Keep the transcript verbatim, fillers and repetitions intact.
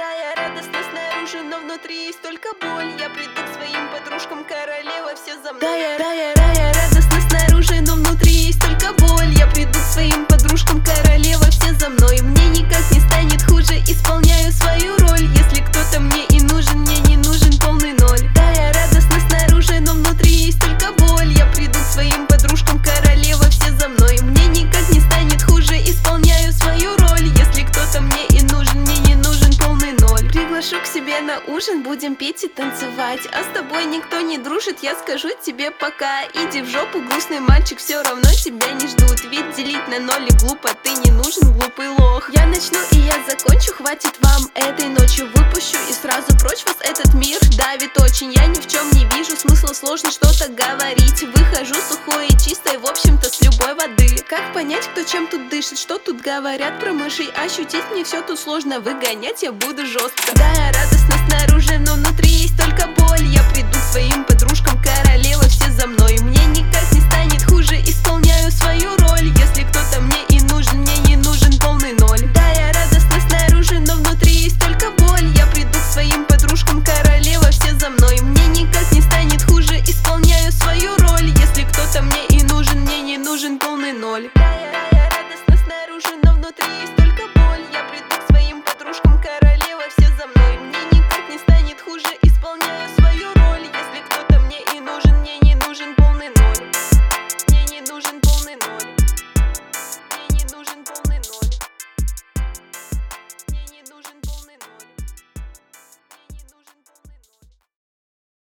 Да, я радостна снаружи, но внутри есть только боль. Я приду к своим подружкам, королева, все за мной. Да, я, да, я, да, я радостна снаружи, но внутри есть только боль. Я приду к своим подружкам, королева, все за мной. Мне никак не станет хуже, исполняю свою роль. Если кто-то мне и нужен, мне не нужен полный ноль. Да, я радостна снаружи, но внутри есть только боль. Я приду к своим подружкам, королева, все за мной. Мне никак не станет хуже, исполняю свою роль. Если кто-то мне и нужен, мне не нужен полный ноль. Приглашу к себе на ужин, будем петь и танцевать. А с тобой никто не дружит, я скажу тебе пока. Иди в жопу, грустный мальчик, все равно тебя не ждут. Ведь делить на ноль и глупо, ты не нужен, глупый лох. Я начну и я закончу, хватит вам этой ночью. Выпущу и сразу прочь вас, этот мир давит очень. Я ни в чем не вижу смысла, сложно что-то говорить. Выхожу сухой и чистой, в общем-то с любой воды. Как понять, кто чем тут дышит, что тут говорят про мышей? Ощутить мне все тут сложно, выгонять я буду жестко. Да, я радостна снаружи, но внутри есть только боль. Я приду к своим подружкам, королева, все за мной.